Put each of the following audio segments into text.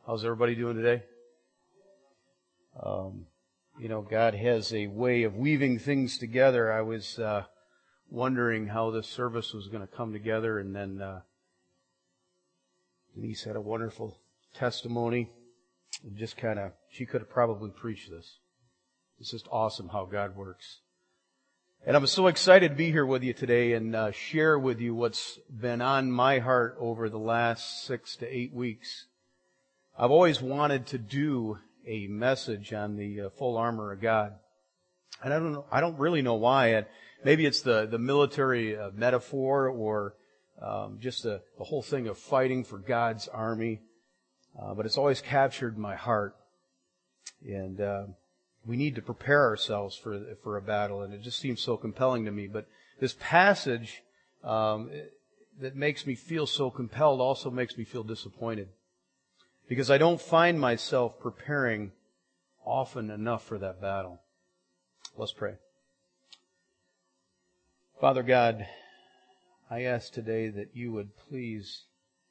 How's everybody doing today? God has a way of weaving things together. I was wondering how this service was going to come together, and then Denise had a wonderful testimony. She could have probably preached this. It's just awesome how God works. And I'm so excited to be here with you today and share with you what's been on my heart over the last 6 to 8 weeks. I've always wanted to do a message on the full armor of God. And I don't really know why. Maybe it's the military metaphor or just the whole thing of fighting for God's army. But it's always captured my heart. And we need to prepare ourselves for a battle, and it just seems so compelling to me. But this passage that makes me feel so compelled also makes me feel disappointed, because I don't find myself preparing often enough for that battle. Let's pray. Father God, I ask today that you would please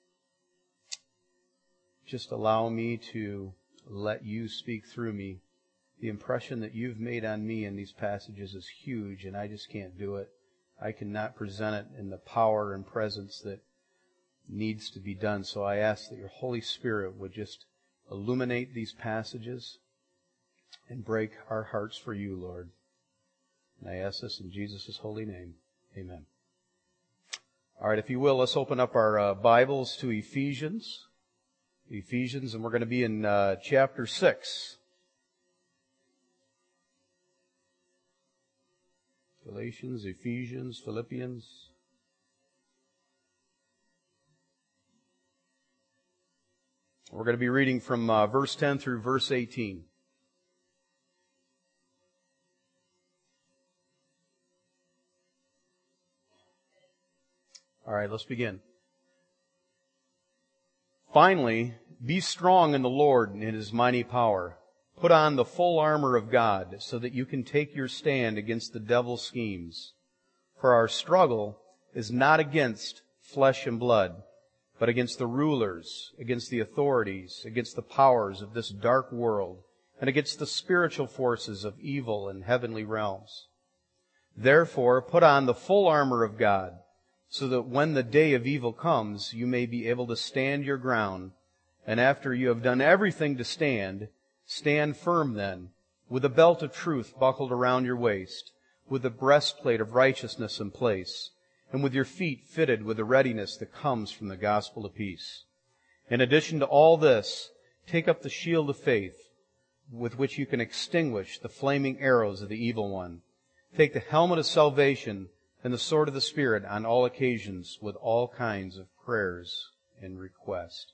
just allow me to let you speak through me. The impression that you've made on me in these passages is huge, and I just can't do it. I cannot present it in the power and presence that needs to be done. So I ask that your Holy Spirit would just illuminate these passages and break our hearts for you, Lord. And I ask this in Jesus' holy name. Amen. All right, if you will, let's open up our Bibles to Ephesians, and we're going to be in chapter 6. Galatians, Ephesians, Philippians. We're going to be reading from verse 10 through verse 18. All right, let's begin. Finally, be strong in the Lord and in His mighty power. Put on the full armor of God so that you can take your stand against the devil's schemes. For our struggle is not against flesh and blood, but against the rulers, against the authorities, against the powers of this dark world, and against the spiritual forces of evil in heavenly realms. Therefore, put on the full armor of God, so that when the day of evil comes, you may be able to stand your ground, and after you have done everything to stand, stand firm then, with a belt of truth buckled around your waist, with the breastplate of righteousness in place, and with your feet fitted with the readiness that comes from the gospel of peace. In addition to all this, take up the shield of faith, with which you can extinguish the flaming arrows of the evil one. Take the helmet of salvation and the sword of the Spirit on all occasions with all kinds of prayers and requests.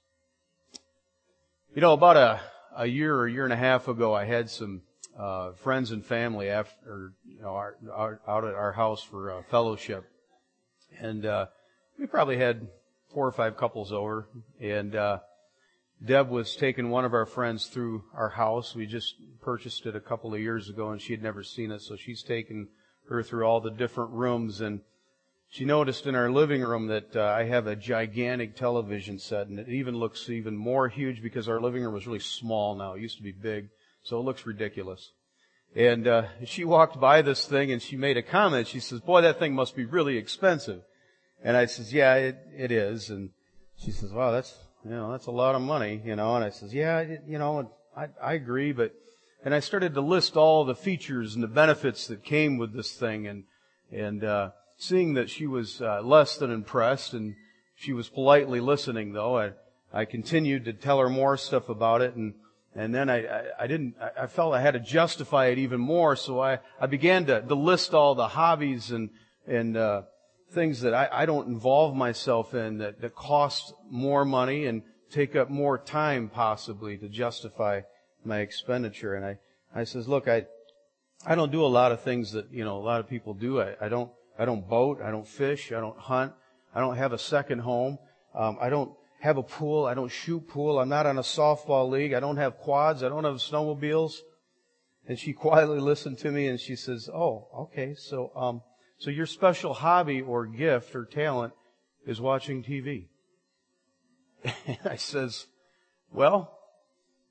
About a year or year and a half ago, I had some friends and family out at our house for fellowship. And we probably had 4 or 5 couples over, and Deb was taking one of our friends through our house. We just purchased it a couple of years ago, and she had never seen it, so she's taken her through all the different rooms. And she noticed in our living room that I have a gigantic television set, and it even looks even more huge because our living room was really small now. It used to be big, so it looks ridiculous. And she walked by this thing, and she made a comment. She says, "Boy, that thing must be really expensive." And I says, "Yeah, it is." And she says, "Wow, that's a lot of money, And I says, "Yeah, I agree." And I started to list all the features and the benefits that came with this thing, and seeing that she was less than impressed, and she was politely listening, though, I continued to tell her more stuff about it, and then I felt I had to justify it even more, so I began to list all the hobbies and things that I don't involve myself in that cost more money and take up more time possibly to justify my expenditure. And I says, "Look, I don't do a lot of things that a lot of people do. I don't boat, I don't fish, I don't hunt, I don't have a second home, I don't have a pool, I don't shoot pool, I'm not on a softball league, I don't have quads, I don't have snowmobiles." And she quietly listened to me, and she says, "Oh, okay, so your special hobby or gift or talent is watching TV." And I says, "Well,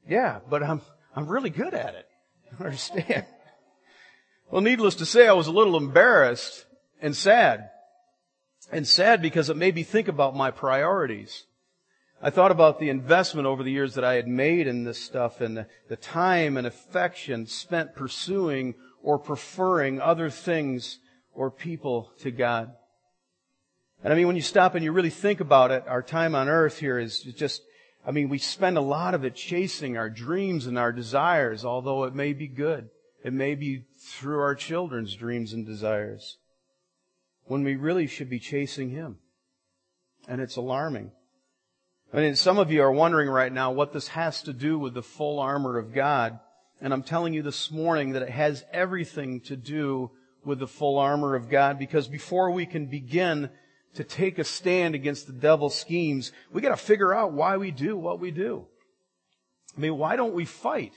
Yeah, but I'm really good at it. You understand? Well, needless to say, I was a little embarrassed and sad. And sad because it made me think about my priorities. I thought about the investment over the years that I had made in this stuff and the time and affection spent pursuing or preferring other things or people to God. And I mean, when you stop and you really think about it, our time on earth here is just, we spend a lot of it chasing our dreams and our desires, although it may be good. It may be through our children's dreams and desires, when we really should be chasing Him. And it's alarming. I mean, some of you are wondering right now what this has to do with the full armor of God. And I'm telling you this morning that it has everything to do with the full armor of God, because before we can begin to take a stand against the devil's schemes, we got to figure out why we do what we do. I mean, why don't we fight?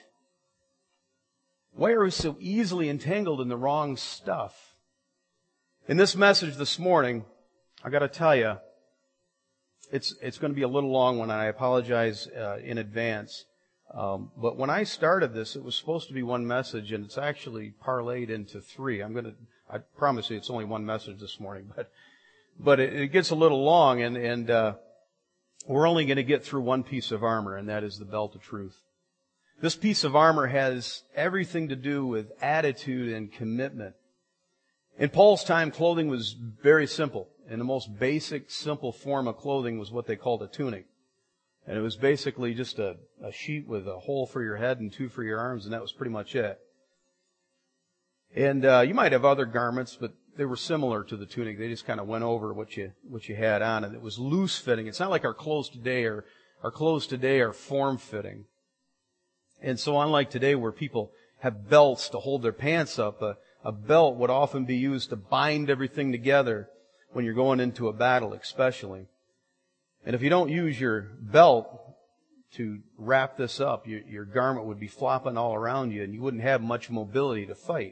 Why are we so easily entangled in the wrong stuff? In this message this morning, I got to tell you, it's going to be a little long one, and I apologize in advance. But when I started this, it was supposed to be one message, and it's actually parlayed into three. I promise you, it's only one message this morning, but it gets a little long, and we're only going to get through one piece of armor, and that is the belt of truth. This piece of armor has everything to do with attitude and commitment. In Paul's time, clothing was very simple. And the most basic, simple form of clothing was what they called a tunic. And it was basically just a sheet with a hole for your head and two for your arms, and that was pretty much it. And you might have other garments, but they were similar to the tunic. They just kind of went over what you had on, and it was loose fitting. It's not like our clothes today are form fitting. And so unlike today where people have belts to hold their pants up, a belt would often be used to bind everything together when you're going into a battle especially. And if you don't use your belt to wrap this up, your garment would be flopping all around you and you wouldn't have much mobility to fight.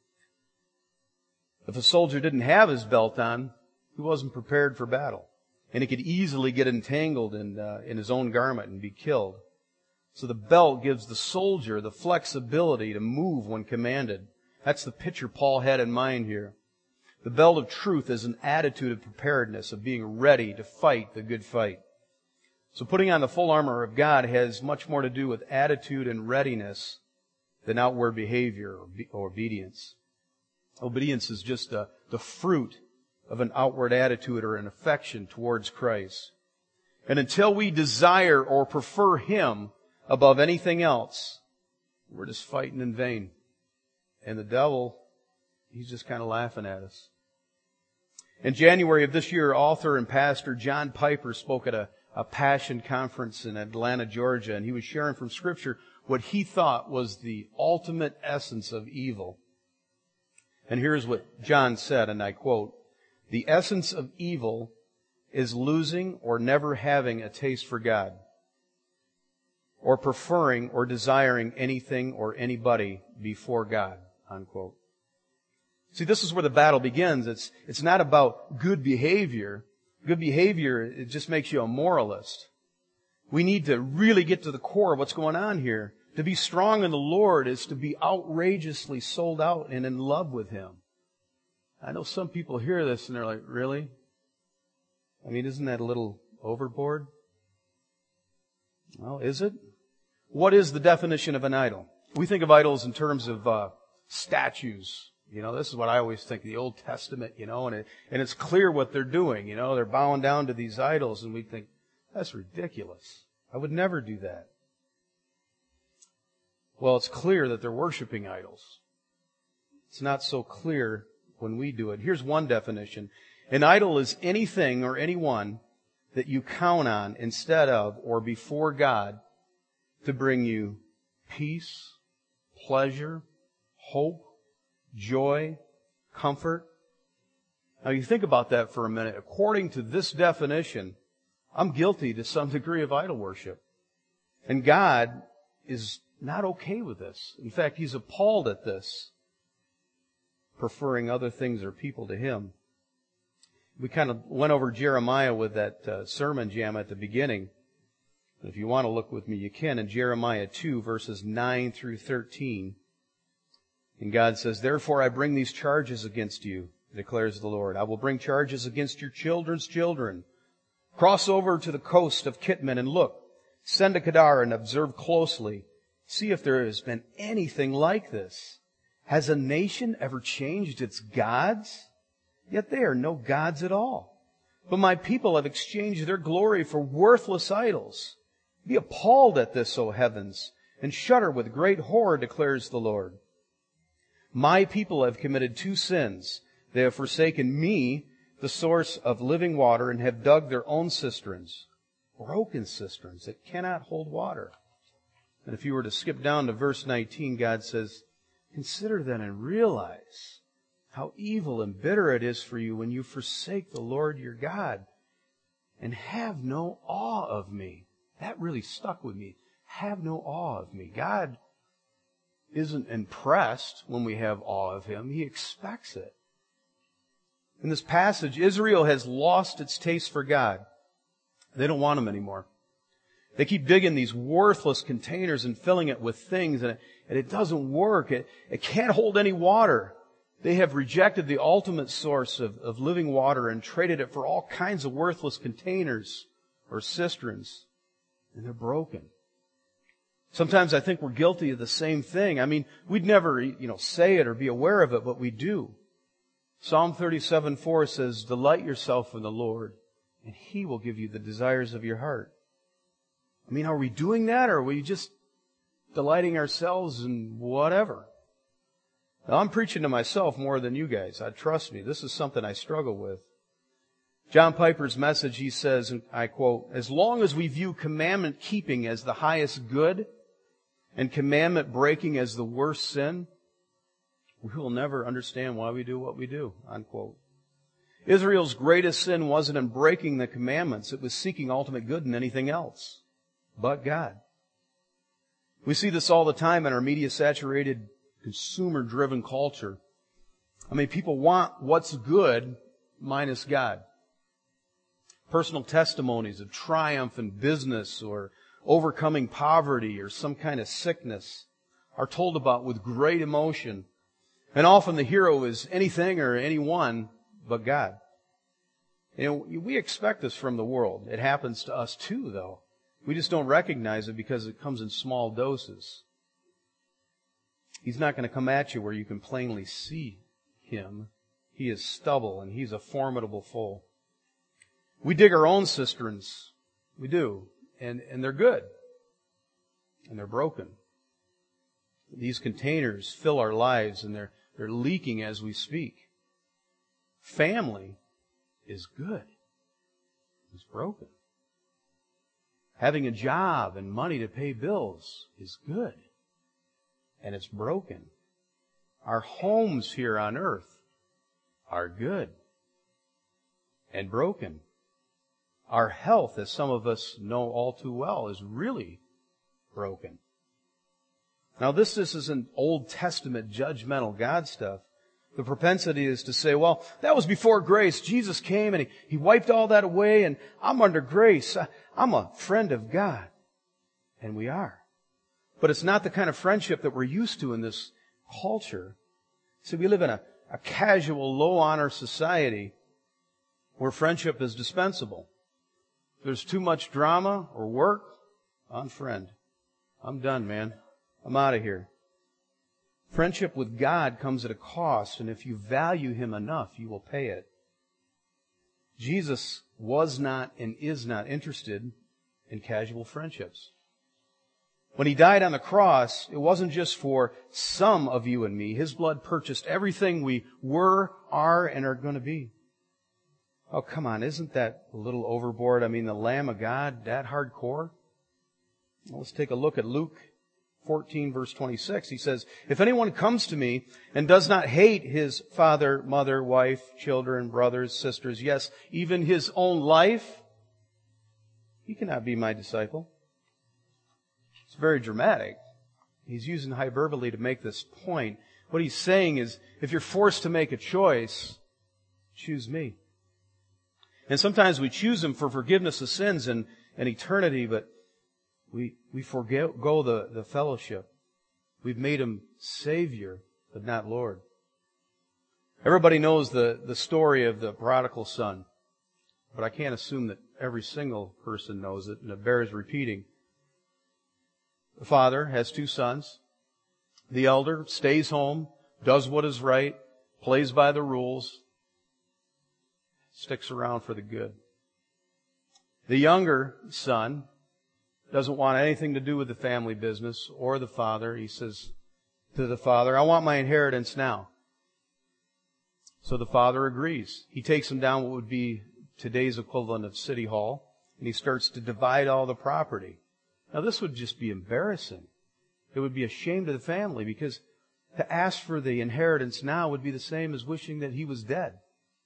If a soldier didn't have his belt on, he wasn't prepared for battle. And he could easily get entangled in his own garment and be killed. So the belt gives the soldier the flexibility to move when commanded. That's the picture Paul had in mind here. The belt of truth is an attitude of preparedness, of being ready to fight the good fight. So putting on the full armor of God has much more to do with attitude and readiness than outward behavior or obedience. Obedience is just the fruit of an outward attitude or an affection towards Christ. And until we desire or prefer Him above anything else, we're just fighting in vain. And the devil, he's just kind of laughing at us. In January of this year, author and pastor John Piper spoke at a Passion conference in Atlanta, Georgia, and he was sharing from Scripture what he thought was the ultimate essence of evil. And here's what John said, and I quote, "The essence of evil is losing or never having a taste for God, or preferring or desiring anything or anybody before God," unquote. See, this is where the battle begins. It's not about good behavior. Good behavior, it just makes you a moralist. We need to really get to the core of what's going on here. To be strong in the Lord is to be outrageously sold out and in love with Him. I know some people hear this and they're like, really? I mean, isn't that a little overboard? Well, is it? What is the definition of an idol? We think of idols in terms of statues. You know, this is what I always think, the Old Testament, and it's clear what they're doing. They're bowing down to these idols, and we think, that's ridiculous. I would never do that. Well, it's clear that they're worshiping idols. It's not so clear when we do it. Here's one definition. An idol is anything or anyone that you count on instead of or before God to bring you peace, pleasure, hope, joy, comfort. Now you think about that for a minute. According to this definition, I'm guilty to some degree of idol worship. And God is not okay with this. In fact, He's appalled at this, preferring other things or people to Him. We kind of went over Jeremiah with that sermon jam at the beginning. If you want to look with me, you can in Jeremiah 2, verses 9 through 13. And God says, "Therefore I bring these charges against you, declares the Lord. I will bring charges against your children's children. Cross over to the coast of Kittim and look. Send to Kedar and observe closely. See if there has been anything like this. Has a nation ever changed its gods? Yet they are no gods at all. But my people have exchanged their glory for worthless idols. Be appalled at this, O heavens, and shudder with great horror, declares the Lord. My people have committed two sins. They have forsaken me, the source of living water, and have dug their own cisterns, broken cisterns that cannot hold water." And if you were to skip down to verse 19, God says, "Consider then and realize how evil and bitter it is for you when you forsake the Lord your God and have no awe of me." That really stuck with me. Have no awe of me. God isn't impressed when we have awe of Him. He expects it. In this passage, Israel has lost its taste for God. They don't want Him anymore. They keep digging these worthless containers and filling it with things, and it doesn't work. It can't hold any water. They have rejected the ultimate source of living water and traded it for all kinds of worthless containers or cisterns, and they're broken. Sometimes I think we're guilty of the same thing. I mean, we'd never, say it or be aware of it, but we do. Psalm 37:4 says, "Delight yourself in the Lord, and He will give you the desires of your heart." I mean, are we doing that, or are we just delighting ourselves in whatever? Now, I'm preaching to myself more than you guys. Trust me, this is something I struggle with. John Piper's message, he says, and I quote, "As long as we view commandment keeping as the highest good and commandment breaking as the worst sin, we will never understand why we do what we do," unquote. Israel's greatest sin wasn't in breaking the commandments. It was seeking ultimate good in anything else but God. We see this all the time in our media-saturated, consumer-driven culture. I mean, people want what's good minus God. Personal testimonies of triumph in business or overcoming poverty or some kind of sickness are told about with great emotion. And often the hero is anything or anyone but God. We expect this from the world. It happens to us too, though. We just don't recognize it because it comes in small doses. He's not going to come at you where you can plainly see Him. He is stubble and He's a formidable foe. We dig our own cisterns. We do. And they're good. And they're broken. These containers fill our lives and they're leaking as we speak. Family is good. It's broken. Having a job and money to pay bills is good. And it's broken. Our homes here on earth are good and broken. Our health, as some of us know all too well, is really broken. Now, this isn't Old Testament judgmental God stuff. The propensity is to say, well, that was before grace. Jesus came and He wiped all that away and I'm under grace. I'm a friend of God. And we are. But it's not the kind of friendship that we're used to in this culture. See, we live in a casual, low-honor society where friendship is dispensable. If there's too much drama or work, unfriend. I'm done, man. I'm out of here. Friendship with God comes at a cost, and if you value Him enough, you will pay it. Jesus was not and is not interested in casual friendships. When He died on the cross, it wasn't just for some of you and me. His blood purchased everything we were, are, and are going to be. Oh, come on, isn't that a little overboard? I mean, the Lamb of God, that hardcore? Well, let's take a look at Luke 14, verse 26. He says, "If anyone comes to me and does not hate his father, mother, wife, children, brothers, sisters, yes, even his own life, he cannot be my disciple." It's very dramatic. He's using hyperbole to make this point. What he's saying is, if you're forced to make a choice, choose me. And sometimes we choose Him for forgiveness of sins and eternity, but We forego the fellowship. We've made Him Savior, but not Lord. Everybody knows the story of the prodigal son, but I can't assume that every single person knows it, and it bears repeating. The father has two sons. The elder stays home, does what is right, plays by the rules, sticks around for the good. The younger son doesn't want anything to do with the family business or the father. He says to the father, I want my inheritance now. So the father agrees. He takes him down what would be today's equivalent of City Hall, and he starts to divide all the property. Now this would just be embarrassing. It would be a shame to the family, because to ask for the inheritance now would be the same as wishing that he was dead.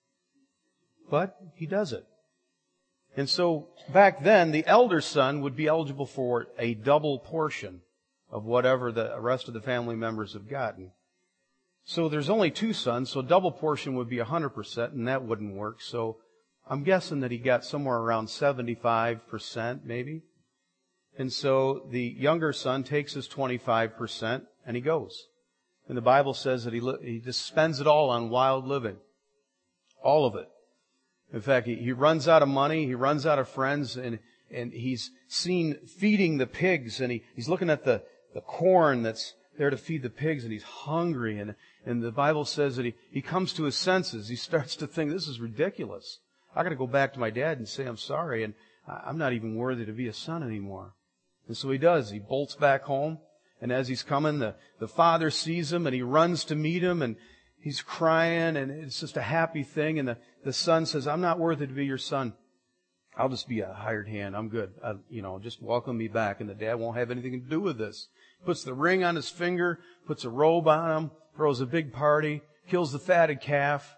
But he does it. And so back then, the elder son would be eligible for a double portion of whatever the rest of the family members have gotten. So there's only two sons, so a double portion would be 100%, and that wouldn't work. So I'm guessing that he got somewhere around 75%, maybe. And so the younger son takes his 25% and he goes. And the Bible says that he just spends it all on wild living. All of it. In fact, he runs out of money, he runs out of friends, and he's seen feeding the pigs, and he's looking at the corn that's there to feed the pigs, and he's hungry, and the Bible says that he comes to his senses. He starts to think, this is ridiculous. I got to go back to my dad and say I'm sorry, and I'm not even worthy to be a son anymore. And so he does. He bolts back home, and as he's coming, the father sees him, and he runs to meet him, and he's crying, and it's just a happy thing. And the son says, I'm not worthy to be your son. I'll just be a hired hand. I'm good. Just welcome me back. And the dad won't have anything to do with this. Puts the ring on his finger, puts a robe on him, throws a big party, kills the fatted calf.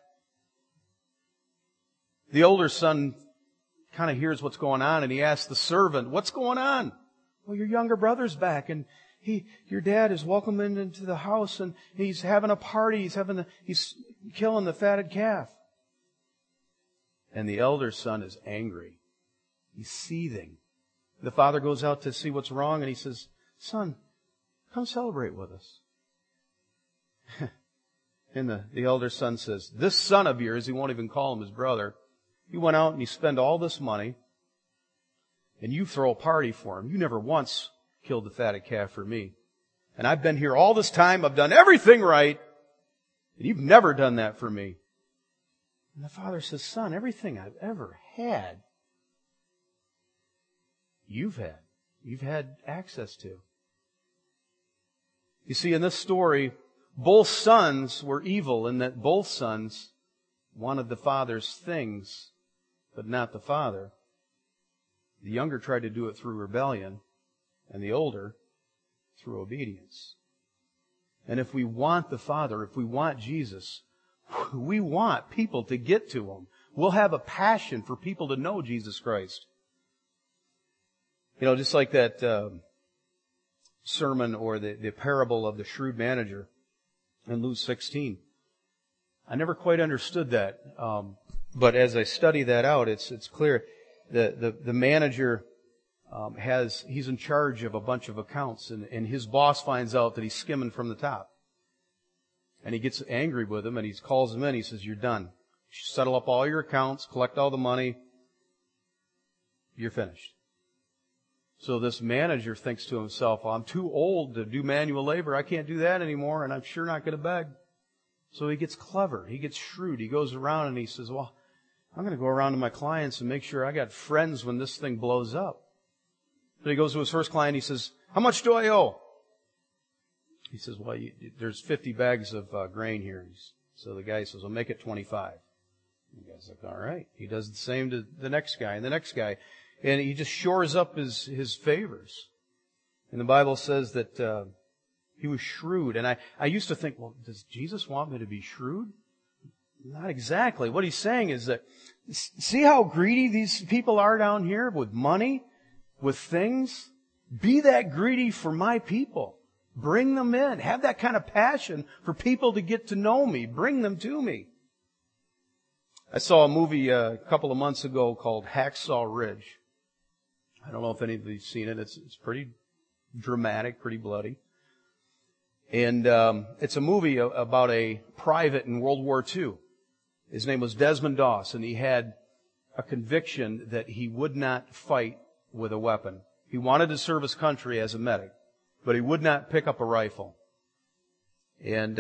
The older son kind of hears what's going on, and he asks the servant, what's going on? Well, your younger brother's back, and your dad is welcoming him into the house, and he's having a party. He's killing the fatted calf. And the elder son is angry. He's seething. The father goes out to see what's wrong, and he says, son, come celebrate with us. And the elder son says, this son of yours, he won't even call him his brother, he went out and he spent all this money, and you throw a party for him. You never once killed the fatted calf for me. And I've been here all this time. I've done everything right. And you've never done that for me. And the father says, son, everything I've ever had, you've had access to. You see, in this story, both sons were evil in that both sons wanted the father's things, but not the father. The younger tried to do it through rebellion, and the older through obedience. And if we want the Father, if we want Jesus, we want people to get to Him. We'll have a passion for people to know Jesus Christ. Just like that sermon or the parable of the shrewd manager in Luke 16. I never quite understood that. But as I study that out, it's clear. The manager he's in charge of a bunch of accounts, and his boss finds out that he's skimming from the top. And he gets angry with him, and he calls him in. He says, you're done. Settle up all your accounts, collect all the money. You're finished. So this manager thinks to himself, well, I'm too old to do manual labor. I can't do that anymore, and I'm sure not going to beg. So he gets clever. He gets shrewd. He goes around and he says, well, I'm going to go around to my clients and make sure I got friends when this thing blows up. So he goes to his first client. He says, how much do I owe? He says, well, there's 50 bags of grain here. So the guy says, well, make it 25. And the guy's like, all right. He does the same to the next guy and the next guy. And he just shores up his favors. And the Bible says that he was shrewd. And I used to think, well, does Jesus want me to be shrewd? Not exactly. What he's saying is that, see how greedy these people are down here with money, with things? Be that greedy for my people. Bring them in. Have that kind of passion for people to get to know me. Bring them to me. I saw a movie a couple of months ago called Hacksaw Ridge. I don't know if anybody's seen it. It's pretty dramatic, pretty bloody. And it's a movie about a private in World War II. His name was Desmond Doss, and he had a conviction that he would not fight with a weapon. He wanted to serve his country as a medic, but he would not pick up a rifle. And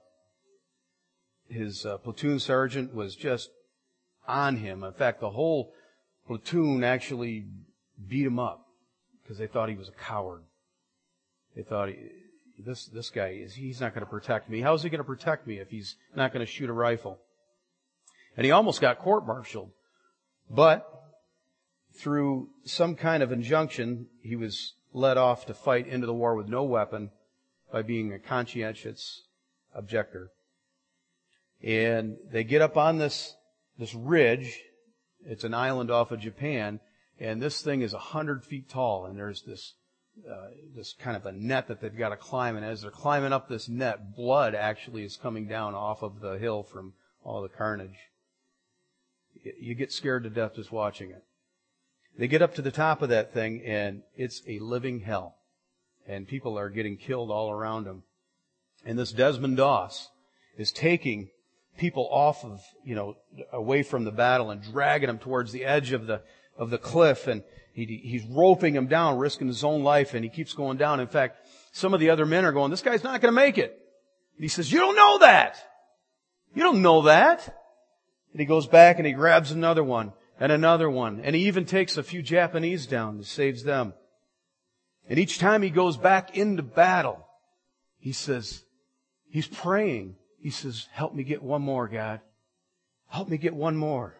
his platoon sergeant was just on him. In fact, the whole platoon actually beat him up because they thought he was a coward. They thought, this guy, he's not going to protect me. How is he going to protect me if he's not going to shoot a rifle? And he almost got court-martialed. But through some kind of injunction, he was let off to fight into the war with no weapon by being a conscientious objector. And they get up on this ridge. It's an island off of Japan, and this thing is 100 feet tall, and there's this kind of a net that they've got to climb, and as they're climbing up this net, blood actually is coming down off of the hill from all the carnage. You get scared to death just watching it. They get up to the top of that thing, and it's a living hell. And people are getting killed all around them. And this Desmond Doss is taking people off of, away from the battle and dragging them towards the edge of the cliff, and he's roping them down, risking his own life, and he keeps going down. In fact, some of the other men are going, this guy's not going to make it. And he says, you don't know that. You don't know that. And he goes back and he grabs another one and another one. And he even takes a few Japanese down and saves them. And each time he goes back into battle, he says, he's praying. He says, help me get one more, God. Help me get one more.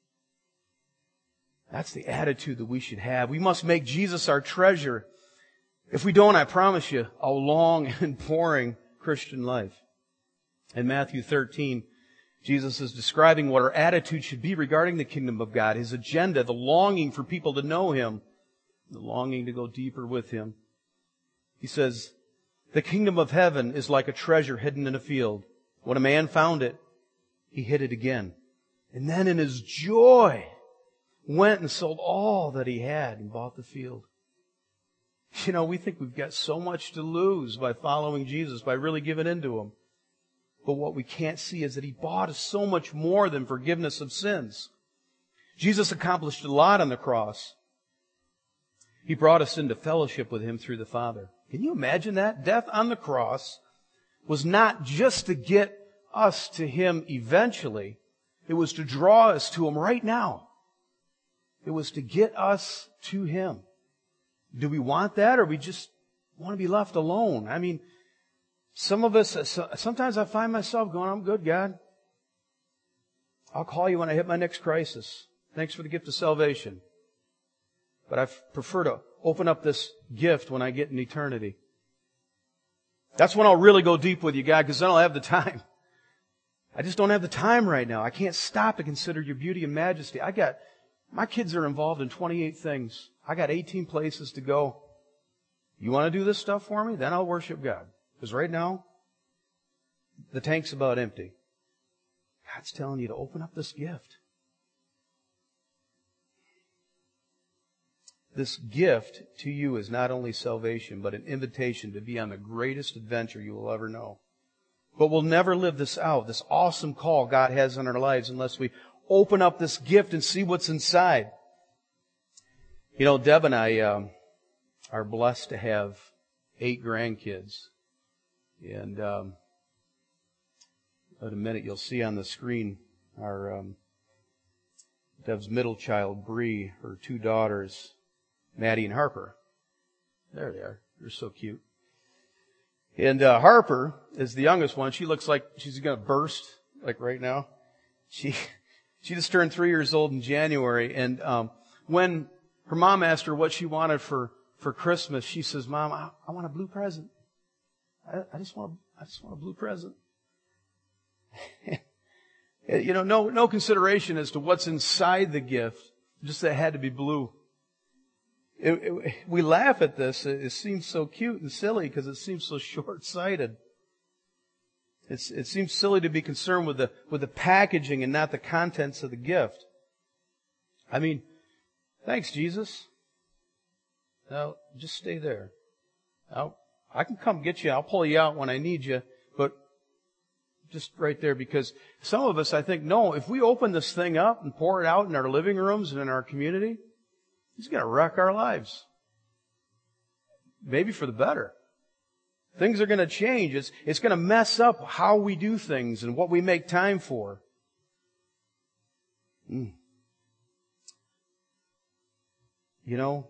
That's the attitude that we should have. We must make Jesus our treasure. If we don't, I promise you, a long and boring Christian life. In Matthew 13, Jesus is describing what our attitude should be regarding the kingdom of God, His agenda, the longing for people to know Him, the longing to go deeper with Him. He says, the kingdom of heaven is like a treasure hidden in a field. When a man found it, he hid it again. And then in his joy, went and sold all that he had and bought the field. We think we've got so much to lose by following Jesus, by really giving in to Him. But what we can't see is that He bought us so much more than forgiveness of sins. Jesus accomplished a lot on the cross. He brought us into fellowship with Him through the Father. Can you imagine that? Death on the cross was not just to get us to Him eventually. It was to draw us to Him right now. It was to get us to Him. Do we want that, or we just want to be left alone? Some of us, sometimes I find myself going, I'm good, God. I'll call you when I hit my next crisis. Thanks for the gift of salvation. But I prefer to open up this gift when I get in eternity. That's when I'll really go deep with you, God, because then I'll have the time. I just don't have the time right now. I can't stop to consider your beauty and majesty. My kids are involved in 28 things. I got 18 places to go. You want to do this stuff for me? Then I'll worship God. Because right now, the tank's about empty. God's telling you to open up this gift. This gift to you is not only salvation, but an invitation to be on the greatest adventure you will ever know. But we'll never live this out, this awesome call God has on our lives, unless we open up this gift and see what's inside. Deb and I are blessed to have 8 grandkids. And in a minute you'll see on the screen our Deb's middle child, Bree, her 2 daughters, Maddie and Harper. There they are. They're so cute. And Harper is the youngest one. She looks like she's going to burst, like right now. She just turned 3 years old in January. And when her mom asked her what she wanted for Christmas, she says, Mom, I want a blue present. I just want a blue present. No consideration as to what's inside the gift. Just that it had to be blue. We laugh at this. It seems so cute and silly because it seems so short-sighted. It seems silly to be concerned with the packaging and not the contents of the gift. Thanks, Jesus. No, just stay there. I can come get you. I'll pull you out when I need you. But just right there, because some of us, I think, no, if we open this thing up and pour it out in our living rooms and in our community, it's going to wreck our lives. Maybe for the better. Things are going to change. It's going to mess up how we do things and what we make time for. You know,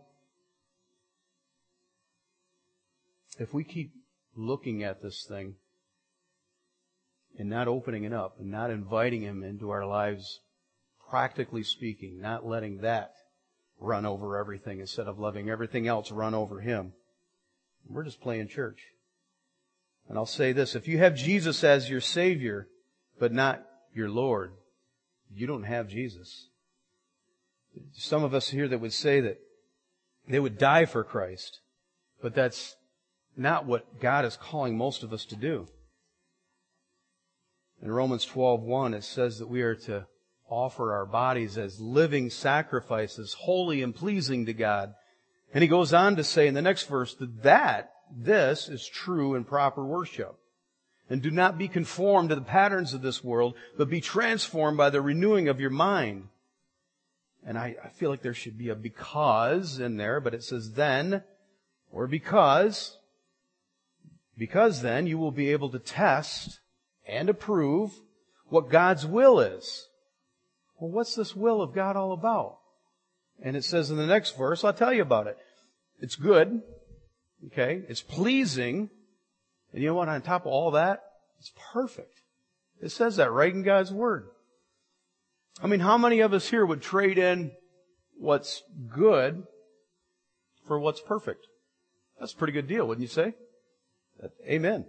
if we keep looking at this thing and not opening it up and not inviting Him into our lives, practically speaking, not letting that run over everything instead of letting everything else run over Him, we're just playing church. And I'll say this, if you have Jesus as your Savior, but not your Lord, you don't have Jesus. Some of us here that would say that they would die for Christ, but that's not what God is calling most of us to do. In Romans 12:1, it says that we are to offer our bodies as living sacrifices, holy and pleasing to God. And he goes on to say in the next verse that this is true and proper worship. And do not be conformed to the patterns of this world, but be transformed by the renewing of your mind. And I feel like there should be a because in there, but it says then, or because then you will be able to test and approve what God's will is. Well, what's this will of God all about? And it says in the next verse, I'll tell you about it. It's good. Okay? It's pleasing. And you know what? On top of all that, it's perfect. It says that right in God's Word. I mean, how many of us here would trade in what's good for what's perfect? That's a pretty good deal, wouldn't you say? Amen.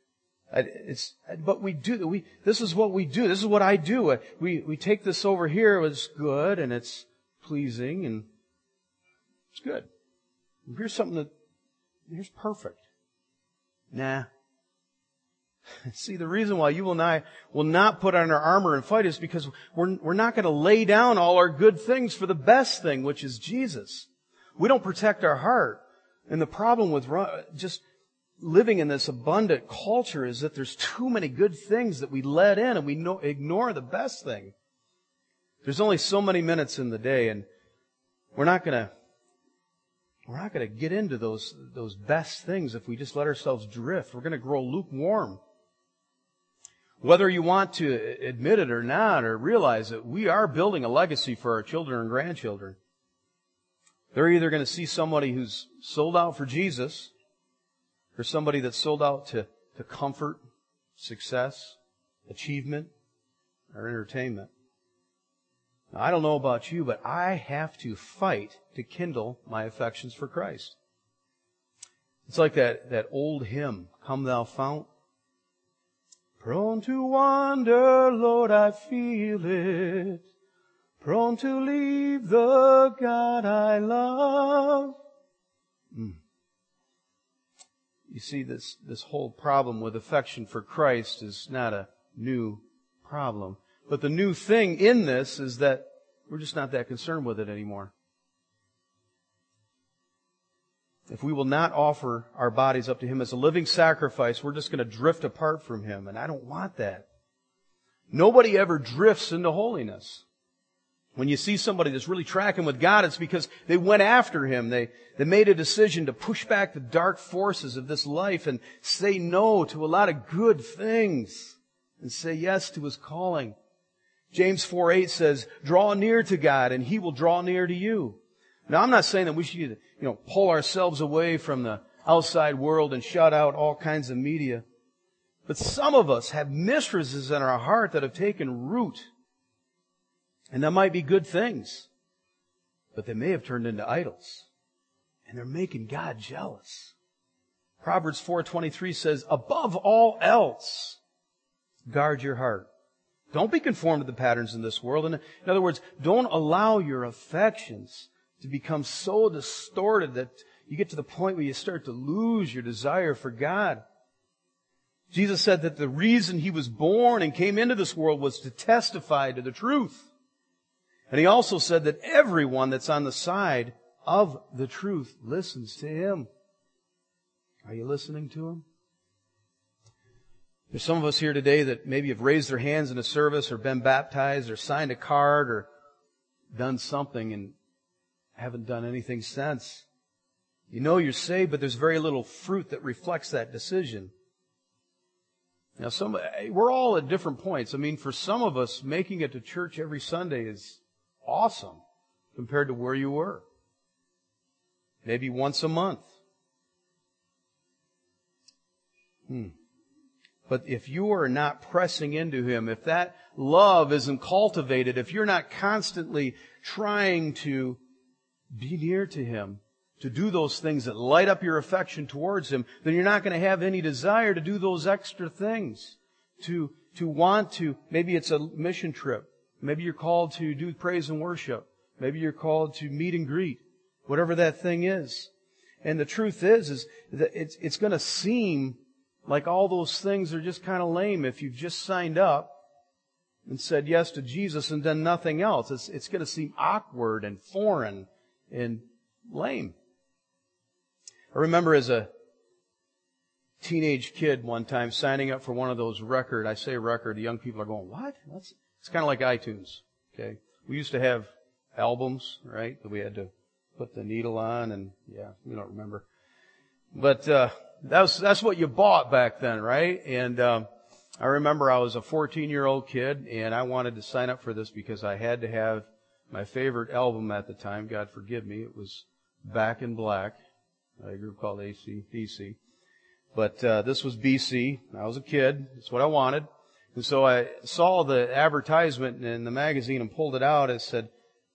But we do. This is what we do. This is what I do. We take this over here. It's good and it's pleasing and it's good. Here's something here's perfect. Nah. See, the reason why you will not put on our armor and fight is because we're not going to lay down all our good things for the best thing, which is Jesus. We don't protect our heart. And the problem with just living in this abundant culture is that there's too many good things that we let in and we ignore the best thing. There's only so many minutes in the day, and we're not going to get into those best things if we just let ourselves drift. We're going to grow lukewarm. Whether you want to admit it or not, or realize it, we are building a legacy for our children and grandchildren. They're either going to see somebody who's sold out for Jesus, or somebody that's sold out to comfort, success, achievement, or entertainment. Now, I don't know about you, but I have to fight to kindle my affections for Christ. It's like that old hymn, Come Thou Fount. Prone to wander, Lord, I feel it. Prone to leave the God I love. You see, this whole problem with affection for Christ is not a new problem. But the new thing in this is that we're just not that concerned with it anymore. If we will not offer our bodies up to Him as a living sacrifice, we're just going to drift apart from Him. And I don't want that. Nobody ever drifts into holiness. When you see somebody that's really tracking with God, it's because they went after Him. They made a decision to push back the dark forces of this life and say no to a lot of good things and say yes to His calling. James 4:8 says, draw near to God and He will draw near to you. Now, I'm not saying that we should, pull ourselves away from the outside world and shut out all kinds of media. But some of us have mistresses in our heart that have taken root. And that might be good things. But they may have turned into idols. And they're making God jealous. Proverbs 4:23 says, above all else, guard your heart. Don't be conformed to the patterns in this world. In other words, don't allow your affections to become so distorted that you get to the point where you start to lose your desire for God. Jesus said that the reason He was born and came into this world was to testify to the truth. And He also said that everyone that's on the side of the truth listens to Him. Are you listening to Him? There's some of us here today that maybe have raised their hands in a service or been baptized or signed a card or done something and haven't done anything since. You know you're saved, but there's very little fruit that reflects that decision. Now, we're all at different points. I mean, for some of us, making it to church every Sunday is awesome compared to where you were. Maybe once a month. But if you are not pressing into Him, if that love isn't cultivated, if you're not constantly trying to be near to Him, to do those things that light up your affection towards Him, then you're not going to have any desire to do those extra things. To want to, maybe it's a mission trip. Maybe you're called to do praise and worship. Maybe you're called to meet and greet. Whatever that thing is. And the truth is that it's going to seem like all those things are just kind of lame if you've just signed up and said yes to Jesus and done nothing else. It's going to seem awkward and foreign and lame. I remember as a teenage kid one time signing up for one of those record, the young people are going, what? It's kind of like iTunes. Okay. We used to have albums, right, that we had to put the needle on, and we don't remember. But that's what you bought back then, right? And I remember I was a 14-year-old kid, and I wanted to sign up for this because I had to have my favorite album at the time. God forgive me. It was Back in Black, a group called AC/DC. But this was BC. I was a kid. That's what I wanted. And so I saw the advertisement in the magazine and pulled it out. It said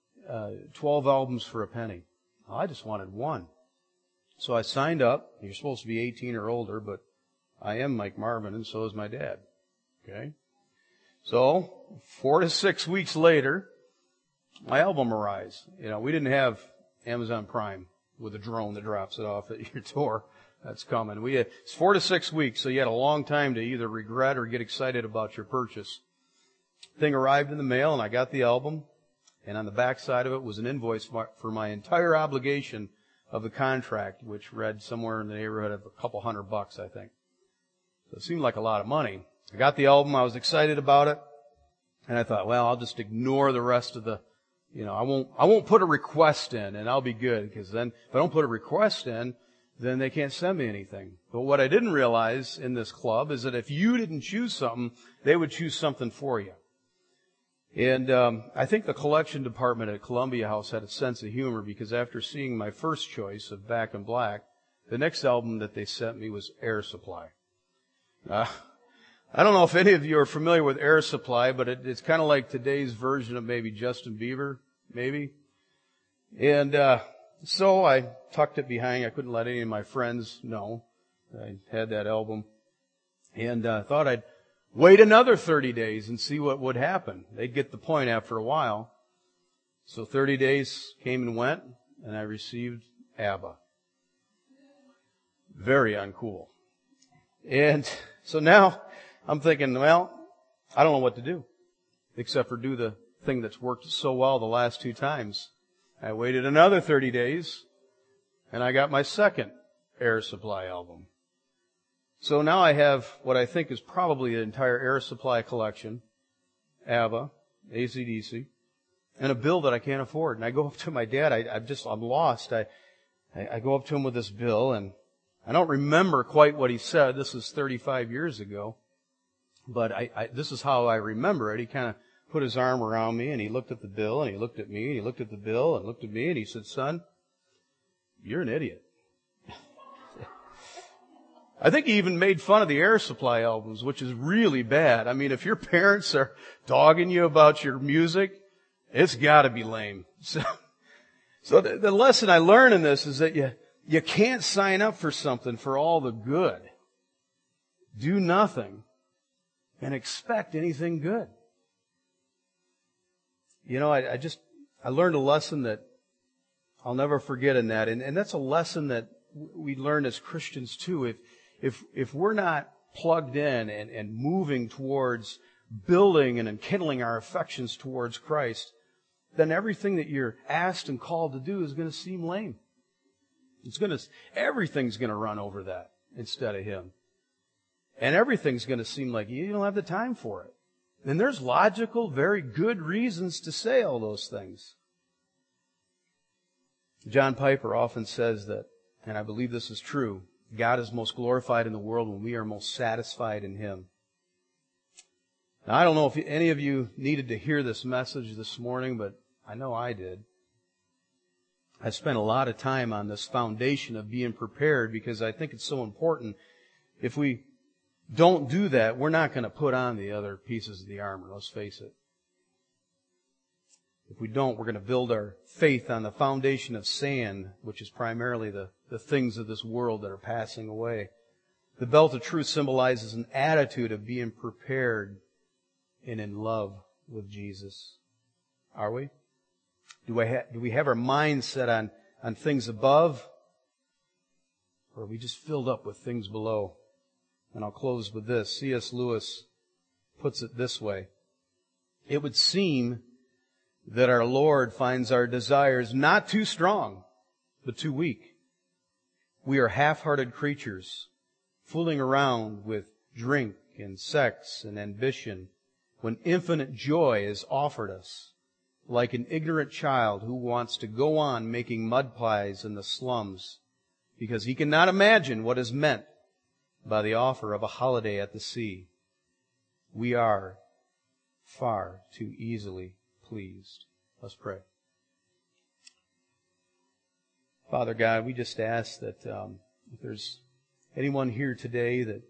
12 albums for a penny. I just wanted one. So I signed up. You're supposed to be 18 or older, but I am Mike Marvin, and so is my dad. Okay? So 4 to 6 weeks later, my album arrives. We didn't have Amazon Prime with a drone that drops it off at your door. That's coming. It's 4 to 6 weeks, so you had a long time to either regret or get excited about your purchase. Thing arrived in the mail, and I got the album. And on the back side of it was an invoice for my entire obligation of the contract, which read somewhere in the neighborhood of a couple $100, I think. So it seemed like a lot of money. I got the album. I was excited about it. And I thought, well, I'll just ignore the rest of the, I won't put a request in, and I'll be good, because then if I don't put a request in, then they can't send me anything. But what I didn't realize in this club is that if you didn't choose something, they would choose something for you. And I think the collection department at Columbia House had a sense of humor, because after seeing my first choice of Back in Black, the next album that they sent me was Air Supply. I don't know if any of you are familiar with Air Supply, but it's kind of like today's version of maybe Justin Bieber, maybe. And so I tucked it behind. I couldn't let any of my friends know I had that album. And thought I'd wait another 30 days and see what would happen. They'd get the point after a while. So 30 days came and went, and I received ABBA. Very uncool. And so now I'm thinking, well, I don't know what to do, except for do the thing that's worked so well the last 2 times. I waited another 30 days, and I got my second Air Supply album. So now I have what I think is probably the entire Air Supply collection, ABBA, AC/DC, and a bill that I can't afford. And I go up to my dad. I'm lost. I go up to him with this bill, and I don't remember quite what he said. This is 35 years ago. But this is how I remember it. He kind of put his arm around me, and he looked at the bill, and he looked at me, and he looked at the bill, and looked at me, and he said, "Son, you're an idiot." I think he even made fun of the Air Supply albums, which is really bad. I mean, if your parents are dogging you about your music, it's got to be lame. So the lesson I learned in this is that you can't sign up for something for all the good. Do nothing and expect anything good. I learned a lesson that I'll never forget in that. And that's a lesson that we learn as Christians too. If we're not plugged in and moving towards building and enkindling our affections towards Christ, then everything that you're asked and called to do is going to seem lame. Everything's going to run over that instead of Him. And everything's going to seem like you don't have the time for it. And there's logical, very good reasons to say all those things. John Piper often says that, and I believe this is true, God is most glorified in the world when we are most satisfied in Him. Now, I don't know if any of you needed to hear this message this morning, but I know I did. I spent a lot of time on this foundation of being prepared because I think it's so important. If we don't do that, we're not going to put on the other pieces of the armor, let's face it. If we don't, we're going to build our faith on the foundation of sand, which is primarily the things of this world that are passing away. The belt of truth symbolizes an attitude of being prepared and in love with Jesus. Are we? Do we have our minds set on things above? Or are we just filled up with things below? And I'll close with this. C.S. Lewis puts it this way. It would seem that our Lord finds our desires not too strong, but too weak. We are half-hearted creatures, fooling around with drink and sex and ambition, when infinite joy is offered us, like an ignorant child who wants to go on making mud pies in the slums because he cannot imagine what is meant by the offer of a holiday at the sea. We are far too easily pleased. Let's pray. Father God, we just ask that if there's anyone here today that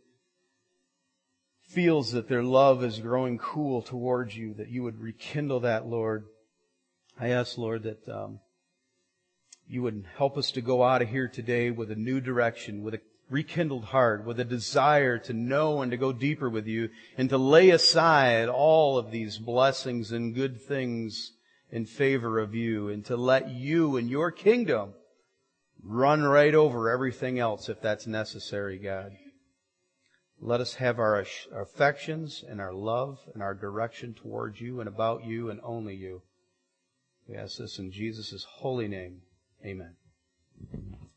feels that their love is growing cool towards you, that you would rekindle that, Lord. I ask, Lord, that you would help us to go out of here today with a new direction, with a rekindled heart, with a desire to know and to go deeper with you, and to lay aside all of these blessings and good things in favor of you, and to let you and your kingdom run right over everything else if that's necessary, God. Let us have our affections and our love and our direction towards you and about you and only you. We ask this in Jesus' holy name. Amen.